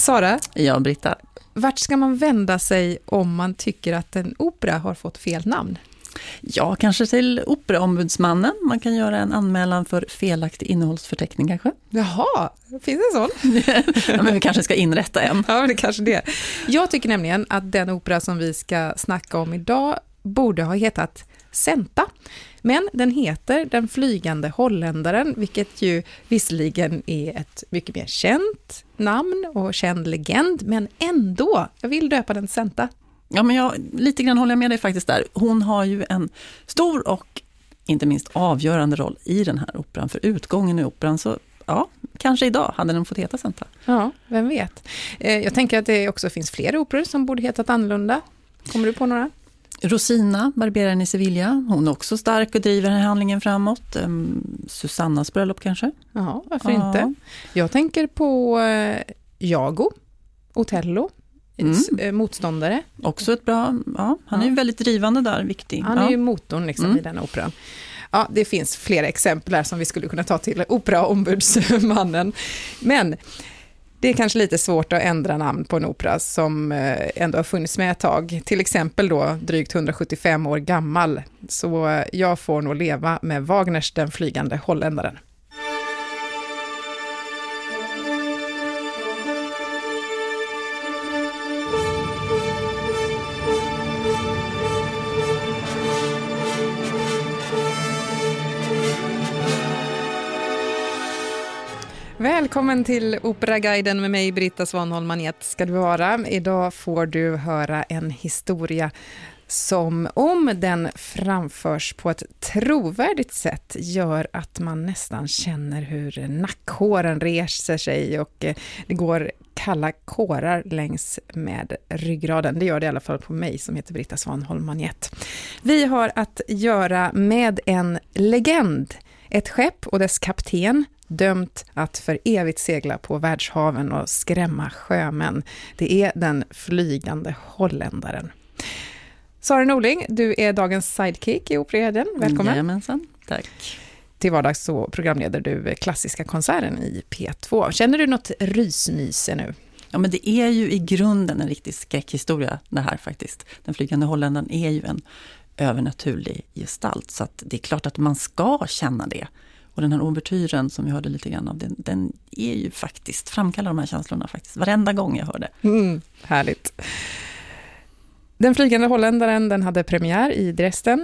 Sara? Ja, Britta. Vart ska man vända sig om man tycker att en opera har fått fel namn? Ja, kanske till operaombudsmannen. Man kan göra en anmälan för felaktig innehållsförteckning kanske. Jaha, finns det en sån? Ja, men vi kanske ska inrätta en. Ja, det kanske det. Jag tycker nämligen att den opera som vi ska snacka om idag borde ha hetat Senta. Men den heter Den flygande holländaren, vilket ju visserligen är ett mycket mer känt namn och känd legend, men ändå, jag vill döpa den Senta. Ja, men lite grann håller jag med dig faktiskt där. Hon har ju en stor och inte minst avgörande roll i den här operan. För utgången i operan så, ja, kanske idag hade den fått heta Senta. Ja, vem vet. Jag tänker att det också finns fler operor som borde hetat annorlunda. Kommer du på några? Rosina, barberaren i Sevilla. Hon är också stark och driver den här handlingen framåt. Susannas bröllop kanske? Ja, varför inte? Jag tänker på Iago, Otello. Motståndare. Också ett bra, ja, han är ju väldigt drivande där, viktig. Han är ju motorn liksom i den operan. Ja, det finns flera exempel här som vi skulle kunna ta till operaombudsmannen. Men det är kanske lite svårt att ändra namn på en opera som ändå har funnits med ett tag. Till exempel då drygt 175 år gammal. Så jag får nog leva med Wagners Den flygande holländaren. Välkommen till Operaguiden med mig, Britta Svanholm-Manet ska du vara. Idag får du höra en historia som, om den framförs på ett trovärdigt sätt, gör att man nästan känner hur nackhåren reser sig och det går kalla kårar längs med ryggraden. Det gör det i alla fall på mig som heter Britta Svanholm-Manet. Vi har att göra med en legend, ett skepp och dess kapten, dömt att för evigt segla på världshaven och skrämma sjömän. Det är den flygande holländaren. Sara Norling, du är dagens sidekick i Operaguiden. Välkommen. Jajamensan, tack. Till vardags så programleder du klassiska konserten i P2. Känner du något rysnyse nu? Ja, men det är ju i grunden en riktig skräckhistoria det här faktiskt. Den flygande holländaren är ju en övernaturlig gestalt, så att det är klart att man ska känna det. Och den här ouvertyren som vi hörde lite grann av, den är ju faktiskt, framkallar de här känslorna faktiskt varenda gång jag hör det. Härligt. Den flygande holländaren, den hade premiär i Dresden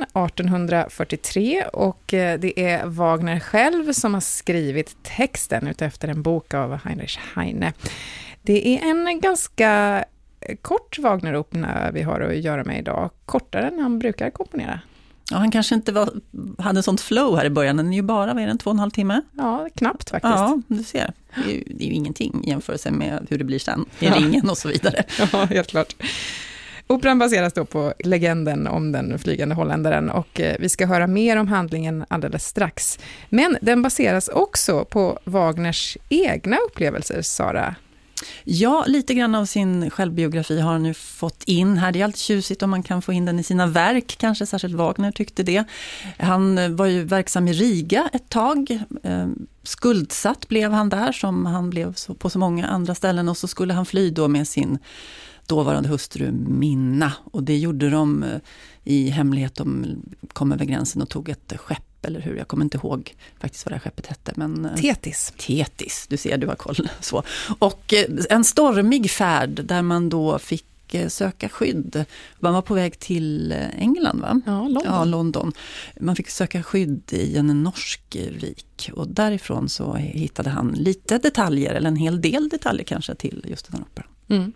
1843 och det är Wagner själv som har skrivit texten utefter en bok av Heinrich Heine. Det är en ganska kort Wagner-opera vi har att göra med idag, kortare än han brukar komponera. Ja, han kanske inte hade sånt flow här i början. Den är ju bara 2,5 timmar. Ja, knappt faktiskt. Ja, du ser. Det är ju ingenting i jämförelse med hur det blir sen i ringen och så vidare. Ja, helt klart. Operan baseras då på legenden om den flygande holländaren och vi ska höra mer om handlingen alldeles strax. Men den baseras också på Wagners egna upplevelser, Sara. Ja, lite grann av sin självbiografi har han nu fått in här. Det är alltid tjusigt om man kan få in den i sina verk. Kanske särskilt Wagner tyckte det. Han var ju verksam i Riga ett tag. Skuldsatt blev han där som han blev på så många andra ställen. Och så skulle han fly då med sin dåvarande hustru Minna. Och det gjorde de i hemlighet. De kom över gränsen och tog ett skepp. Eller hur, jag kommer inte ihåg faktiskt vad det här skeppet hette. Men, Tetis, du ser, du har koll. Så. Och en stormig färd där man då fick söka skydd. Man var på väg till England, va? Ja, London. Ja, London. Man fick söka skydd i en norsk vik. Och därifrån så hittade han lite detaljer, eller en hel del detaljer kanske, till just den här operan.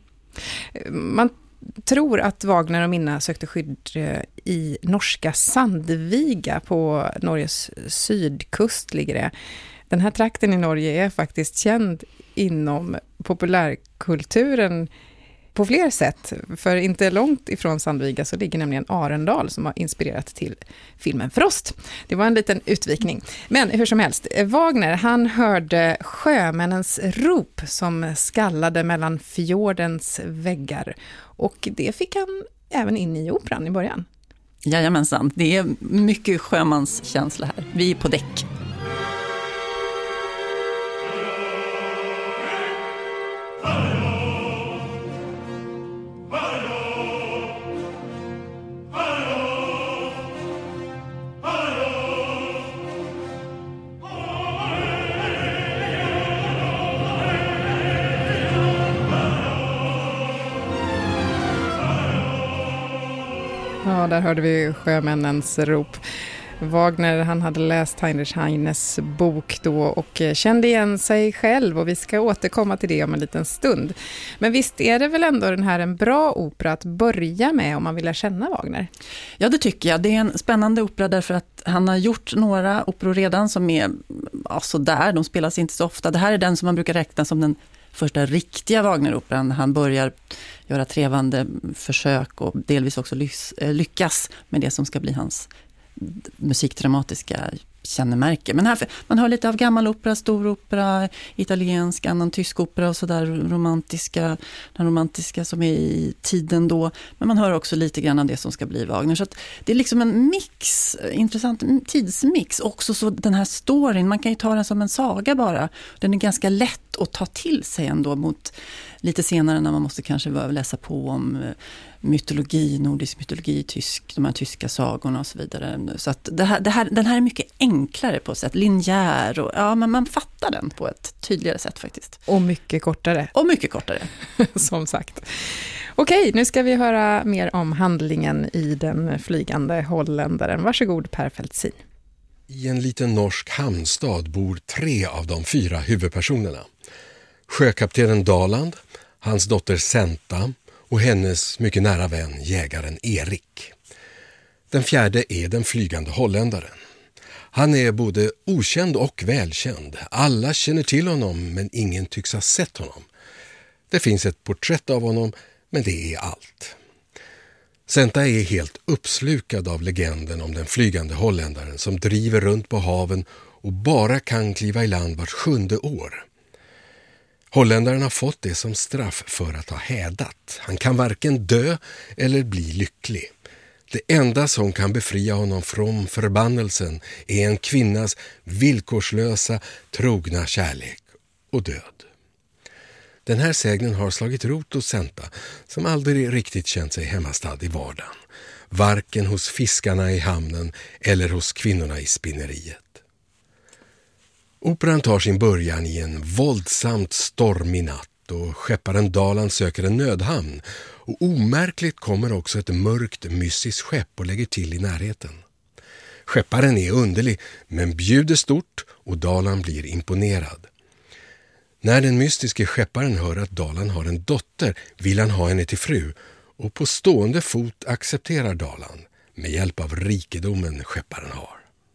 Man tror att Wagner och Minna sökte skydd i norska Sandviga på Norges sydkust ligger det. Den här trakten i Norge är faktiskt känd inom populärkulturen på fler sätt. För inte långt ifrån Sandviga så ligger nämligen Arendal som har inspirerat till filmen Frost. Det var en liten utvikning. Men hur som helst, Wagner han hörde sjömännens rop som skallade mellan fjordens väggar. Och det fick han även in i operan i början. Jajamensan, det är mycket sjömanskänsla här. Vi är på däck. Hallå! Ja, där hörde vi sjömännens rop. Wagner, han hade läst Heinrich Heines bok då och kände igen sig själv, och vi ska återkomma till det om en liten stund. Men visst är det väl ändå den här en bra opera att börja med om man vill lära känna Wagner? Ja, det tycker jag. Det är en spännande opera därför att han har gjort några operor redan som är så där. De spelas inte så ofta. Det här är den som man brukar räkna som den första riktiga Wagner-operan. Han börjar göra trevande försök och delvis också lyckas med det som ska bli hans musikdramatiska kännemärke. Men här, man hör lite av gammal opera, stor opera, italiensk, annan tysk opera och sådär den romantiska som är i tiden då. Men man hör också lite grann av det som ska bli Wagner. Så att det är liksom en mix, intressant tidsmix. Också så den här storyn, man kan ju ta den som en saga bara. Den är ganska lätt att ta till sig ändå mot lite senare när man måste kanske läsa på om mytologi, nordisk mytologi, de här tyska sagorna och så vidare. Så att den här är mycket enklare på ett sätt, linjär och ja, men man fattar den på ett tydligare sätt faktiskt. Och mycket kortare. Som sagt. Okej, nu ska vi höra mer om handlingen i Den flygande holländaren. Varsågod Per Fältsin. I en liten norsk hamnstad bor 3 av de 4 huvudpersonerna. Sjökaptenen Daland, hans dotter Senta och hennes mycket nära vän jägaren Erik. Den 4:e är den flygande holländaren. Han är både okänd och välkänd. Alla känner till honom men ingen tycks ha sett honom. Det finns ett porträtt av honom men det är allt. Senta är helt uppslukad av legenden om den flygande holländaren som driver runt på haven och bara kan kliva i land vart 7:e år. Holländaren har fått det som straff för att ha hädat. Han kan varken dö eller bli lycklig. Det enda som kan befria honom från förbannelsen är en kvinnas villkorslösa, trogna kärlek och död. Den här sägnen har slagit rot hos Senta, som aldrig riktigt känt sig hemmastad i vardagen. Varken hos fiskarna i hamnen eller hos kvinnorna i spinneriet. Operan tar sin början i en våldsamt stormig natt och skepparen Daland söker en nödhamn. Och omärkligt kommer också ett mörkt mystiskt skepp och lägger till i närheten. Skepparen är underlig men bjuder stort och Daland blir imponerad. När den mystiske skepparen hör att Daland har en dotter vill han ha henne till fru och på stående fot accepterar Daland med hjälp av rikedomen skepparen har.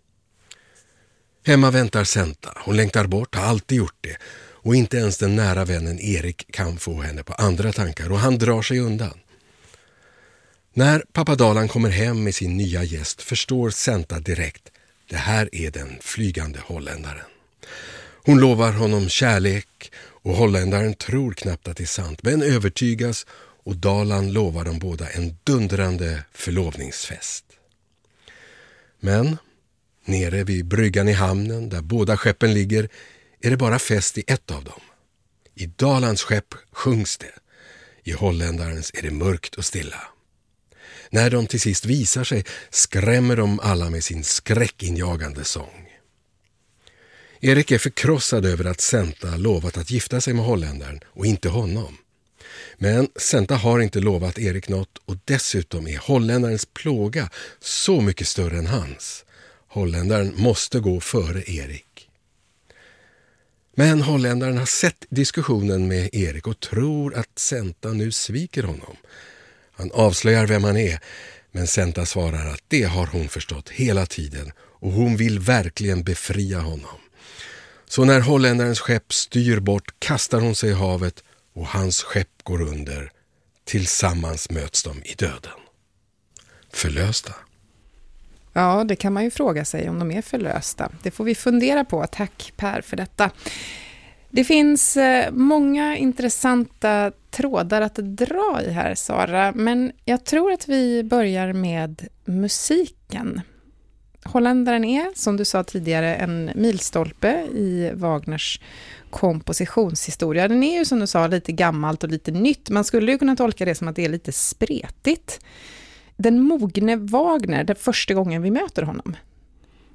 Hemma väntar Senta. Hon längtar bort, har alltid gjort det. Och inte ens den nära vännen Erik kan få henne på andra tankar och han drar sig undan. När pappa Daland kommer hem med sin nya gäst förstår Senta direkt. Det här är den flygande holländaren. Hon lovar honom kärlek och holländaren tror knappt att det är sant men övertygas och Daland lovar dem båda en dundrande förlovningsfest. Men nere vid bryggan i hamnen där båda skeppen ligger är det bara fest i ett av dem. I Dalands skepp sjungs det. I holländarens är det mörkt och stilla. När de till sist visar sig skrämmer de alla med sin skräckinjagande sång. Erik är förkrossad över att Senta lovat att gifta sig med holländaren och inte honom. Men Senta har inte lovat Erik något och dessutom är holländarens plåga så mycket större än hans. Holländaren måste gå före Erik. Men holländaren har sett diskussionen med Erik och tror att Senta nu sviker honom. Han avslöjar vem han är, men Senta svarar att det har hon förstått hela tiden och hon vill verkligen befria honom. Så när holländarens skepp styr bort kastar hon sig i havet och hans skepp går under. Tillsammans möts de i döden. Förlösta. Ja, det kan man ju fråga sig om de är förlösta. Det får vi fundera på. Tack Per för detta. Det finns många intressanta trådar att dra i här, Sara. Men jag tror att vi börjar med musiken. Holländaren är, som du sa tidigare, en milstolpe i Wagners kompositionshistoria. Den är ju, som du sa, lite gammalt och lite nytt. Man skulle ju kunna tolka det som att det är lite spretigt. Den mogne Wagner, det första gången vi möter honom.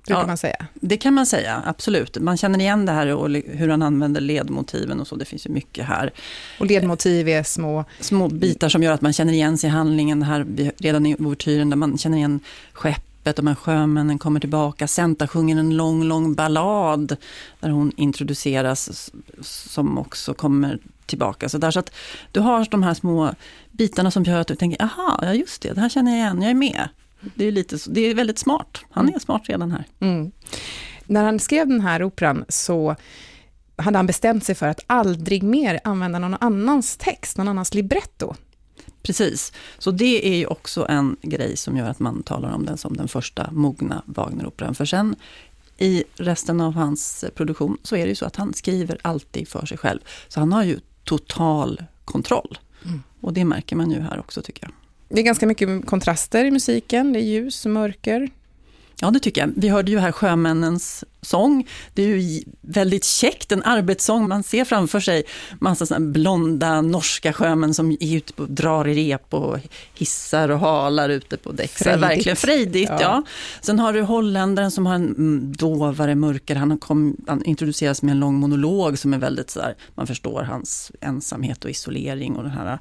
brukar man säga. Det kan man säga, absolut. Man känner igen det här och hur han använder ledmotiven och så. Det finns ju mycket här. Och ledmotiv är små bitar som gör att man känner igen sig i handlingen. Det här redan i ouvertyren där man känner igen skeppet och sjömännen kommer tillbaka. Senta sjunger en lång ballad där hon introduceras som också kommer tillbaka. Så att du har de här små bitarna som gör att du tänker, aha, ja just det här känner jag igen, jag är med. Det är väldigt smart. Han är smart redan här. Mm. När han skrev den här operan så hade han bestämt sig för att aldrig mer använda någon annans text, någon annans libretto. Precis. Så det är ju också en grej som gör att man talar om den som den första mogna Wagner-operan. För sen i resten av hans produktion så är det ju så att han skriver alltid för sig själv. Så han har ju total kontroll. Och det märker man ju här också, tycker jag. Det är ganska mycket kontraster i musiken. Det är ljus och mörker. Ja, det tycker jag. Vi hörde ju här sjömännens sång. Det är ju väldigt käckt, en arbetssång. Man ser framför sig massa såna blonda norska sjömän som är ute och drar i rep och hissar och halar ute på däck. Verkligen frejdigt, ja. Sen har du holländaren som har en dovare, mörkare. Han introduceras med en lång monolog som är väldigt så där, man förstår hans ensamhet och isolering och den här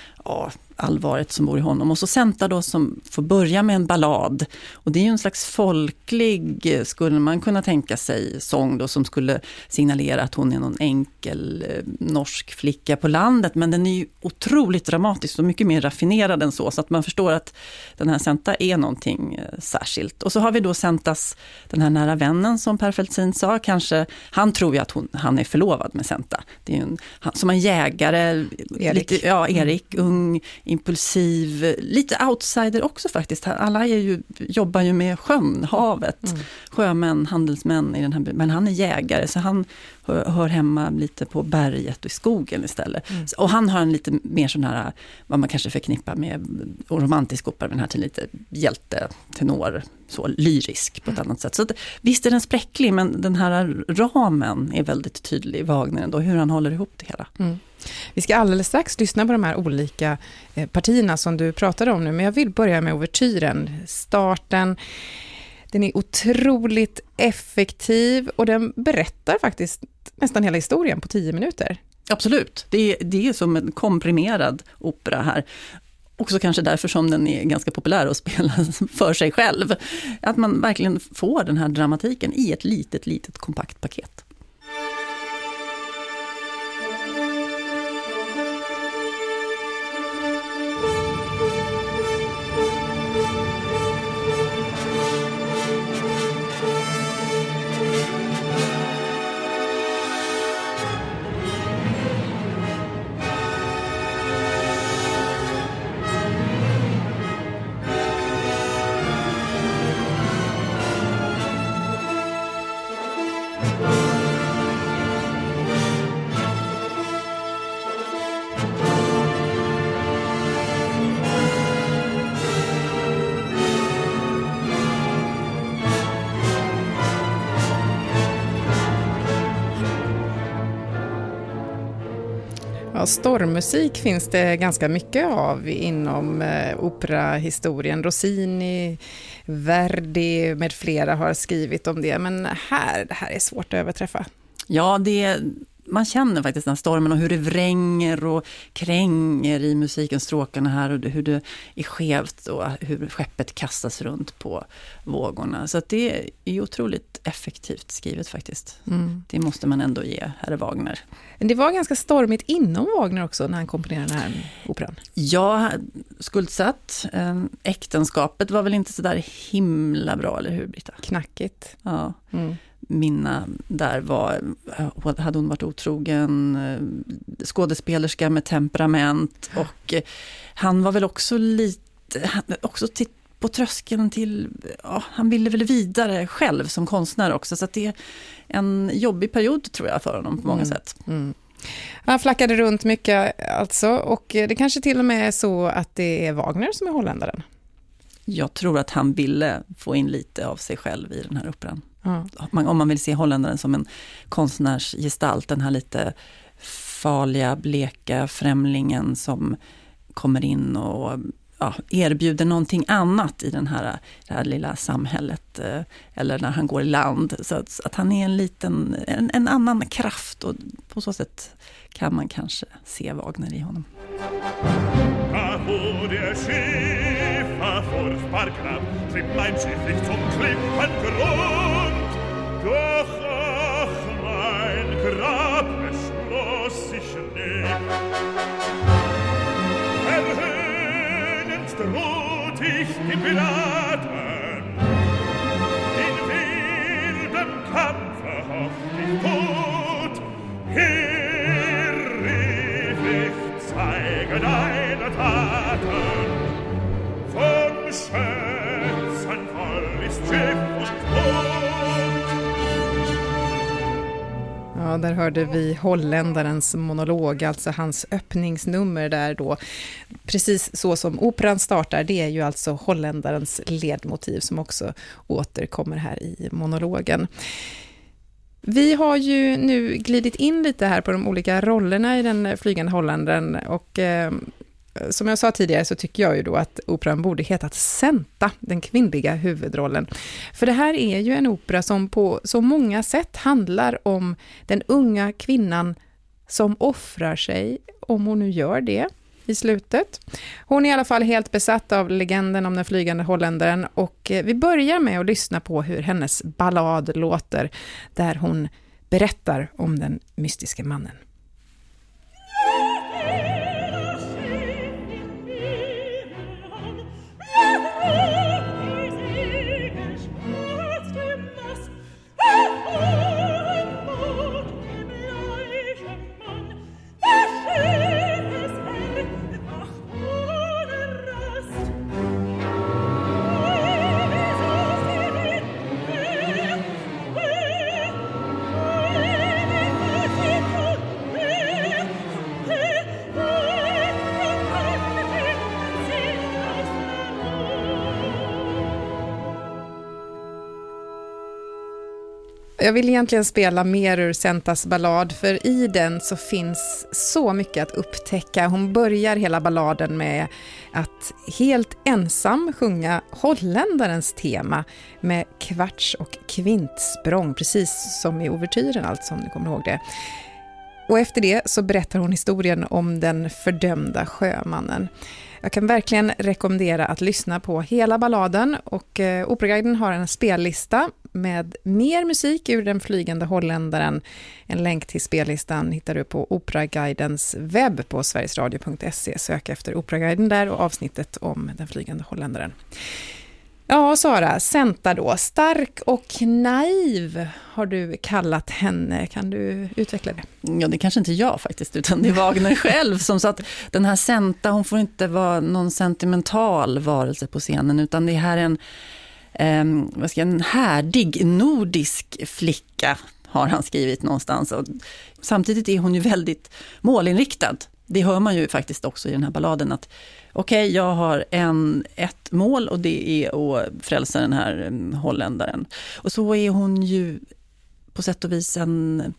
allvaret som bor i honom. Och så Senta då som får börja med en ballad. Och det är ju en slags folklig, skulle man kunna tänka sig, sång då som skulle signalera att hon är någon enkel norsk flicka på landet. Men den är ju otroligt dramatisk och mycket mer raffinerad än så att man förstår att den här Senta är någonting särskilt. Och så har vi då Sentas, den här nära vännen som Per Fältzin sa, kanske, han tror ju att han är förlovad med Senta. Det är ju som en jägare, Erik. Erik, ung, impulsiv, lite outsider också faktiskt. Alla jobbar ju med sjön, havet, sjömän, handelsmän i den här, men han är jägare så han hör hemma lite på berget och i skogen istället. Och han har en lite mer sån här, vad man kanske förknippar med romantisk opera, den här till lite hjälte, tenor, så lyrisk på ett annat sätt. Så att, visst är den spräcklig, men den här ramen är väldigt tydlig i Wagner ändå, hur han håller ihop det hela. Vi ska alldeles strax lyssna på de här olika partierna som du pratade om nu, men jag vill börja med ouvertyren. Starten, den är otroligt effektiv och den berättar faktiskt nästan hela historien på 10 minuter. Absolut, det är som en komprimerad opera här. Också kanske därför som den är ganska populär att spela för sig själv. Att man verkligen får den här dramatiken i ett litet kompakt paket. Ja, stormmusik finns det ganska mycket av inom operahistorien. Rossini, Verdi med flera har skrivit om det. Men det här är svårt att överträffa. Ja, man känner faktiskt den här stormen och hur det vränger och kränger i musiken, stråkarna här och hur det är skevt och hur skeppet kastas runt på vågorna. Så att det är otroligt effektivt skrivet faktiskt. Det måste man ändå ge herr Wagner. Det var ganska stormigt inom Wagner också när han komponerade den här operan. Ja, skuldsatt. Äktenskapet var väl inte så där himla bra, eller hur, Britta? Knackigt. Ja. Minna där hade hon varit otrogen, skådespelerska med temperament, och han var väl också på tröskeln till, han ville väl vidare själv som konstnär också, så att det är en jobbig period tror jag för honom på många sätt. Han flackade runt mycket alltså, och det kanske till och med är så att det är Wagner som är holländaren. Jag tror att han ville få in lite av sig själv i den här operan. Om man vill se holländaren som en konstnärsgestalt, den här lite farliga, bleka främlingen som kommer in och erbjuder någonting annat i det här lilla samhället, eller när han går i land. Så att han är en annan kraft, och på så sätt kan man kanske se Wagner i honom. Wo der Schiffer furchtbar knapp trieb mein Schiff nicht zum Klippengrund. Doch ach, mein Grab beschloss sich nicht. Erhöhnend droht ich den Piraten. In wildem Kampfe hofft ich tot. Hier rief ich, zeige deine Taten. Von Schätzen voll ist Schiff und Boot. Ja, där hörde vi holländarens monolog, alltså hans öppningsnummer där då. Precis så som operan startar, det är ju alltså holländarens ledmotiv som också återkommer här i monologen. Vi har ju nu glidit in lite här på de olika rollerna i den flygande holländaren, och som jag sa tidigare så tycker jag ju då att operan borde hetat Senta, den kvinnliga huvudrollen. För det här är ju en opera som på så många sätt handlar om den unga kvinnan som offrar sig, om hon nu gör det i slutet. Hon är i alla fall helt besatt av legenden om den flygande holländaren, och vi börjar med att lyssna på hur hennes ballad låter, där hon berättar om den mystiska mannen. Jag vill egentligen spela mer ur Sentas ballad, för i den så finns så mycket att upptäcka. Hon börjar hela balladen med att helt ensam sjunga holländarens tema med kvarts- och kvintsprång, precis som i ouvertyren, alltså, om du kommer ihåg det. Och efter det så berättar hon historien om den fördömda sjömannen. Jag kan verkligen rekommendera att lyssna på hela balladen, och Operaguiden har en spellista med mer musik ur den flygande holländaren. En länk till spellistan hittar du på Operaguidens webb på sverigesradio.se. Sök efter Operaguiden där och avsnittet om den flygande holländaren. Ja, Sara, Senta då. Stark och naiv har du kallat henne. Kan du utveckla det? Ja, det kanske inte jag faktiskt, utan det är Wagner själv som sa att den här Senta, hon får inte vara någon sentimental varelse på scenen, utan det här är en härdig nordisk flicka, har han skrivit någonstans. Och samtidigt är hon ju väldigt målinriktad. Det hör man ju faktiskt också i den här balladen, att okej, jag har ett mål, och det är att frälsa den här holländaren. Och så är hon ju på sätt och vis en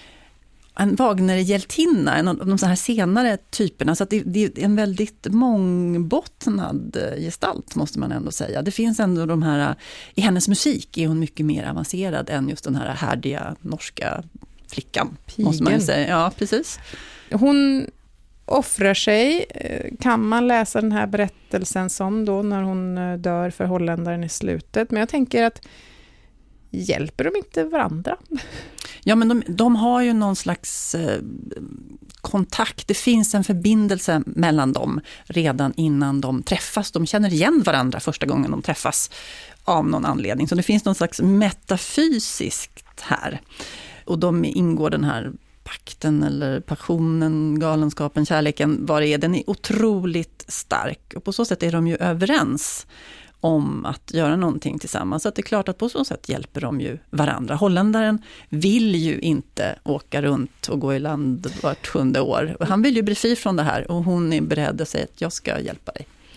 Wagner-hjältinna, en av de så här senare typerna. Så att det är en väldigt mångbottnad gestalt, måste man ändå säga. Det finns ändå de här, i hennes musik är hon mycket mer avancerad än just den här härdiga norska flickan. Pigen. Måste man säga. Ja, precis. Hon offrar sig. Kan man läsa den här berättelsen som då när hon dör för holländaren i slutet? Men jag tänker att hjälper de inte varandra? Ja, men de har ju någon slags kontakt. Det finns en förbindelse mellan dem redan innan de träffas. De känner igen varandra första gången de träffas av någon anledning. Så det finns någon slags metafysiskt här. Och de ingår den här pakten eller passionen, galenskapen, kärleken, vad det är. Den är otroligt stark. Och på så sätt är de ju överens om att göra någonting tillsammans. Så att det är klart att på så sätt hjälper de ju varandra. Holländaren vill ju inte åka runt och gå i land vart 7:e år. Och han vill ju bli fri från det här, och hon är beredd att säga att jag ska hjälpa dig.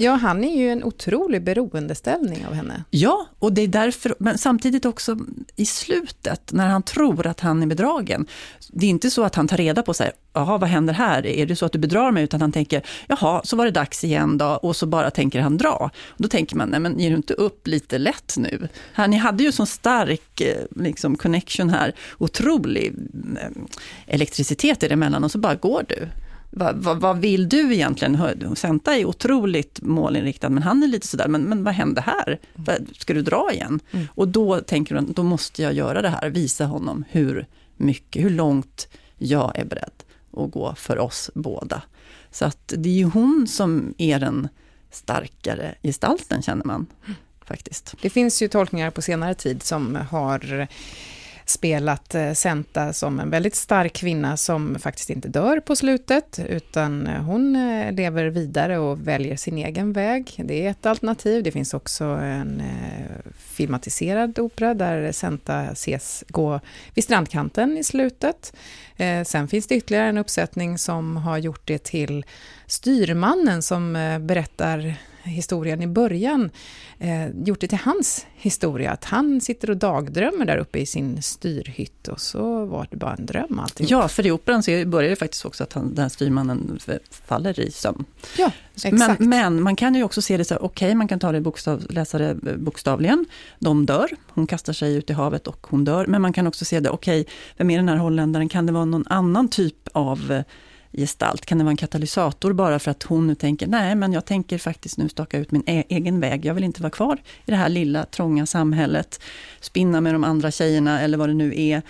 Ja, han är ju en otrolig beroendeställning av henne. Ja, och det är därför, men samtidigt också i slutet när han tror att han är bedragen. Det är inte så att han tar reda på sig, jaha, vad händer här? Är det så att du bedrar mig? Utan han tänker, jaha, så var det dags igen då, och så bara tänker han dra. Och då tänker man, nej men ger du inte upp lite lätt nu? Här, ni hade ju så stark liksom, connection här, otrolig elektricitet i det emellan, och så bara går du. Vad vill du egentligen? Senta är otroligt målinriktad, men han är lite sådär, men vad hände här? Ska du dra igen? Och då tänker du, då måste jag göra det här, visa honom hur långt jag är beredd att gå för oss båda. Så att det är ju hon som är den starkare gestalten, känner man faktiskt. Det finns ju tolkningar på senare tid som har spelat Senta som en väldigt stark kvinna som faktiskt inte dör på slutet, utan hon lever vidare och väljer sin egen väg. Det är ett alternativ. Det finns också en filmatiserad opera där Senta ses gå vid strandkanten i slutet. Sen finns det ytterligare en uppsättning som har gjort det till styrmannen som berättar historien i början, gjort det till hans historia, att han sitter och dagdrömmer där uppe i sin styrhytt, och så var det bara en dröm alltihop. Ja, för i operan så börjar det faktiskt också att den här styrmannen faller i sömn. Ja, exakt. Men man kan ju också se det så, okej, man kan ta det läsa det bokstavligen. De dör, hon kastar sig ut i havet och hon dör, men man kan också se det, okej, vem är den här holländaren? Kan det vara någon annan typ av gestalt? Kan det vara en katalysator bara för att hon nu tänker, nej men jag tänker faktiskt nu staka ut min egen väg. Jag vill inte vara kvar i det här lilla trånga samhället, spinna med de andra tjejerna eller vad det nu är,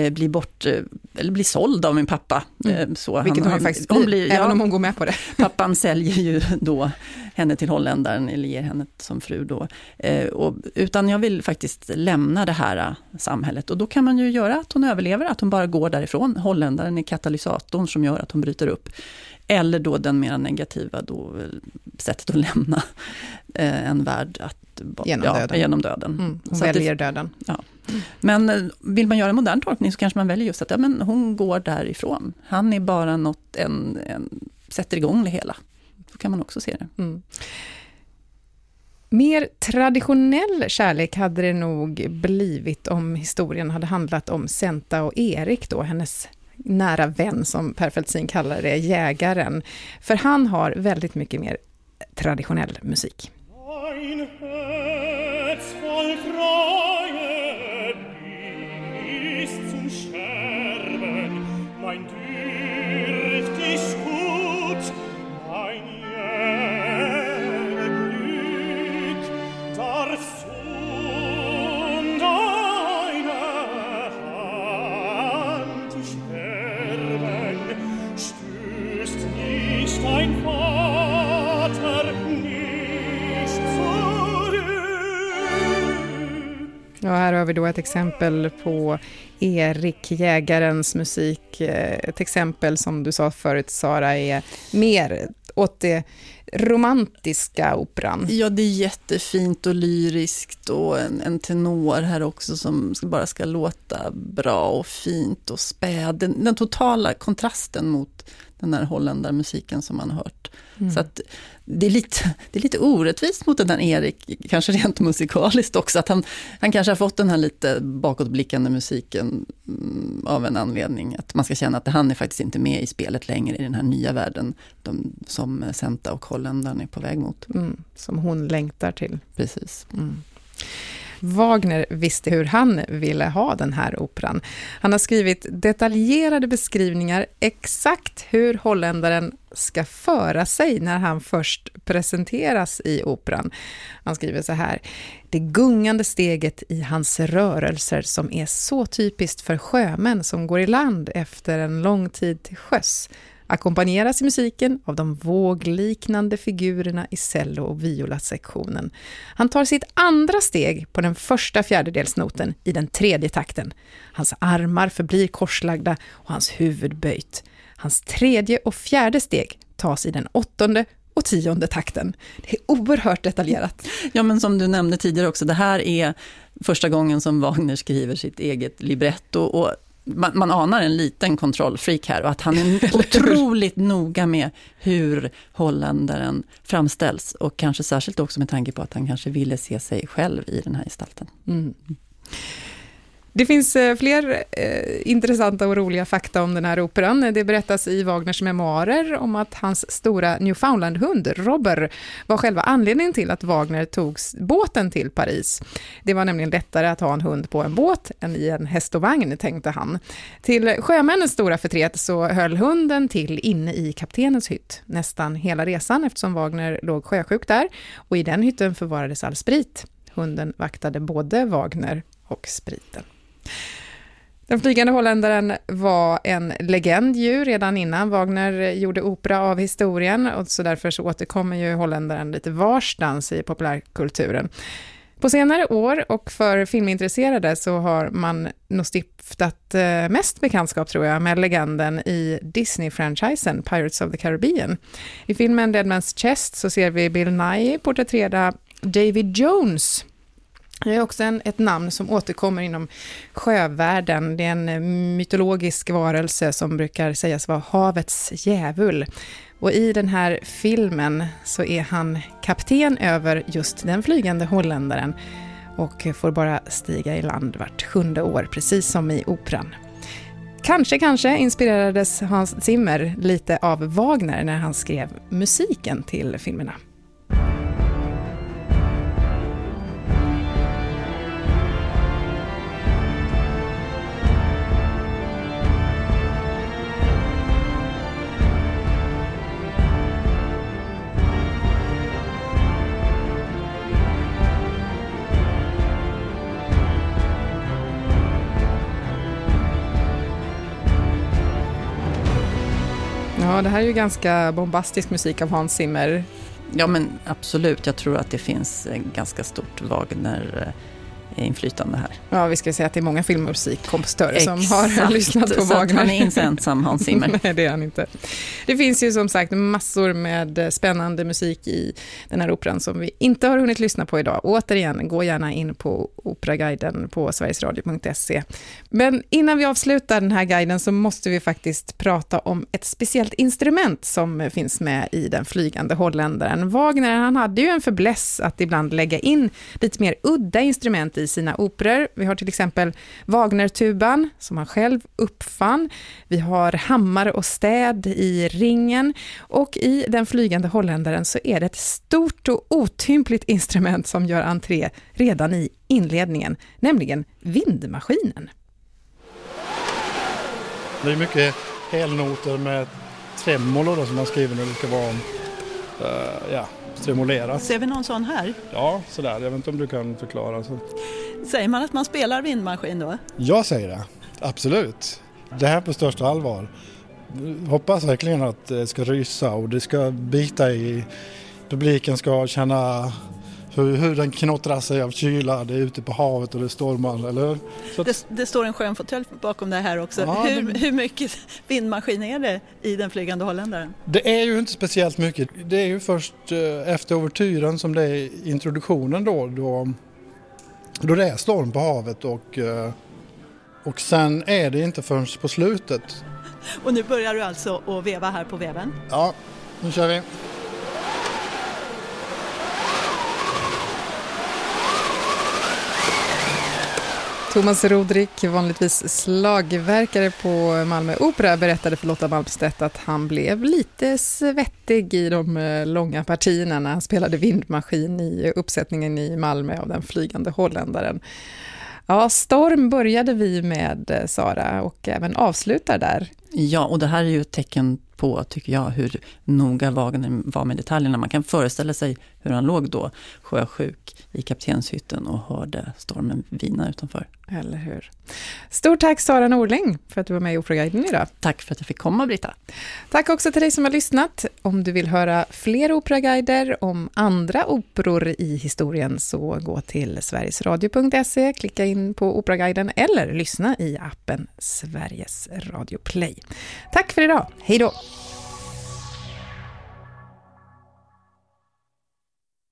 bli såld av min pappa. Så vilket hon faktiskt blir, även om hon går med på det. Pappan säljer ju då henne till holländaren eller ger henne som fru då. Utan jag vill faktiskt lämna det här samhället, och då kan man ju göra att hon överlever, att hon bara går därifrån. Holländaren är katalysatorn som gör att hon bryter upp. Eller då den mer negativa sättet att lämna en värld genom döden. Hon väljer döden. Ja. Men vill man göra en modern tolkning så kanske man väljer just att men hon går därifrån. Han är bara sätter igång det hela. Så kan man också se det. Mer traditionell kärlek hade det nog blivit om historien hade handlat om Senta och Erik då, hennes nära vän som Per Fältzin kallar det, jägaren. För han har väldigt mycket mer traditionell musik. Mein Herz voll Treue ist zum Sterben, mein dürftig Gut, mein Glück darf von deiner Hand sterben, stößt nicht dein Vater nicht zurück. Ja, här har vi då ett exempel på Erik, jägarens musik. Ett exempel som du sa förut, Sara, är mer åt det romantiska operan. Ja, det är jättefint och lyriskt, och en tenor här också som bara ska låta bra och fint och späd. Den totala kontrasten mot den här holländarmusiken som man har hört. Så att det är lite orättvist mot den här Erik, kanske rent musikaliskt också, att han kanske har fått den här lite bakåtblickande musiken av en anledning, att man ska känna att han är faktiskt inte med i spelet längre i den här nya världen som Senta och holländaren är på väg mot. Som hon längtar till. Precis. Wagner visste hur han ville ha den här operan. Han har skrivit detaljerade beskrivningar exakt hur holländaren ska föra sig när han först presenteras i operan. Han skriver så här: det gungande steget i hans rörelser som är så typiskt för sjömän som går i land efter en lång tid till sjöss ackompanjeras i musiken av de vågliknande figurerna i cello- och viola-sektionen. Han tar sitt andra steg på den första fjärdedelsnoten i den tredje takten. Hans armar förblir korslagda och hans huvud böjt. Hans tredje och fjärde steg tas i den 8:e och 10:e takten. Det är oerhört detaljerat. Ja, men som du nämnde tidigare också, det här är första gången som Wagner skriver sitt eget libretto, och man anar en liten kontrollfreak här och att han är otroligt noga med hur holländaren framställs och kanske särskilt också med tanke på att han kanske ville se sig själv i den här gestalten. Mm. Det finns fler intressanta och roliga fakta om den här operan. Det berättas i Wagners memoarer om att hans stora Newfoundland-hund, Robber, var själva anledningen till att Wagner tog båten till Paris. Det var nämligen lättare att ha en hund på en båt än i en häst och vagn, tänkte han. Till sjömännens stora förtret så höll hunden till inne i kaptenens hytt nästan hela resan eftersom Wagner låg sjösjuk där. Och i den hytten förvarades all sprit. Hunden vaktade både Wagner och spriten. Den flygande holländaren var en legend ju redan innan Wagner gjorde opera av historien och så därför så återkommer ju holländaren lite varstans i populärkulturen. På senare år och för filmintresserade så har man nog stiftat mest bekantskap tror jag med legenden i Disney-franchisen Pirates of the Caribbean. I filmen Dead Man's Chest så ser vi Bill Nighy porträttera David Jones. Det är också ett namn som återkommer inom sjövärlden. Det är en mytologisk varelse som brukar sägas vara havets djävul. Och i den här filmen så är han kapten över just den flygande holländaren och får bara stiga i land vart 7:e år, precis som i operan. Kanske inspirerades Hans Zimmer lite av Wagner när han skrev musiken till filmerna. Ja, det här är ju ganska bombastisk musik av Hans Zimmer. Ja, men absolut. Jag tror att det finns ganska stort Wagner-inflytande här. Ja, vi ska säga att det är många filmmusikkompositörer som har lyssnat på Wagner. Han är inte ensam, Hans Zimmer. Nej, det är han inte. Det finns ju som sagt massor med spännande musik i den här operan som vi inte har hunnit lyssna på idag. Återigen, gå gärna in på Operaguiden på sverigesradio.se. Men innan vi avslutar den här guiden så måste vi faktiskt prata om ett speciellt instrument som finns med i den flygande holländaren. Wagner, han hade ju en fäbless att ibland lägga in lite mer udda instrument i sina operor. Vi har till exempel Wagner-tuban som han själv uppfann. Vi har hammare och städ i ringen. Och i den flygande holländaren så är det ett stort och otympligt instrument som gör entré redan i inledningen, nämligen vindmaskinen. Det är mycket helnoter med tremolo som man skriver när det ska vara stimulerat. Ser vi någon sån här? Ja, sådär. Jag vet inte om du kan förklara. Så. Säger man att man spelar vindmaskin då? Jag säger det. Absolut. Det här på största allvar. Hoppas verkligen att det ska rysa och det ska bita i. Publiken ska känna hur den knottrar sig av kyla. Det är ute på havet och det stormar, eller hur? Det står en skön fåtölj bakom det här också. Ja, hur mycket vindmaskin är det i den flygande holländaren? Det är ju inte speciellt mycket. Det är ju först efter overtyren som det är introduktionen då det är storm på havet och sen är det inte förrän på slutet. Och nu börjar du alltså att veva här på veven? Ja, nu kör vi. Thomas Rodrik, vanligtvis slagverkare på Malmö Opera, berättade för Lotta Malmstedt att han blev lite svettig i de långa partierna när han spelade vindmaskin i uppsättningen i Malmö av den flygande holländaren. Ja, storm började vi med, Sara, och även avslutar där. Ja, och det här är ju ett tecken på, tycker jag, hur noga Wagner var med detaljerna. Man kan föreställa sig hur han låg då sjösjuk i kaptenshytten och hörde stormen vina utanför. Eller hur? Stort tack Sara Norling för att du var med i Operaguiden idag. Tack för att jag fick komma, Britta. Tack också till dig som har lyssnat. Om du vill höra fler operaguider om andra operor i historien så gå till sverigesradio.se, klicka in på Operaguiden eller lyssna i appen Sveriges Radio Play. Tack för idag. Hej då!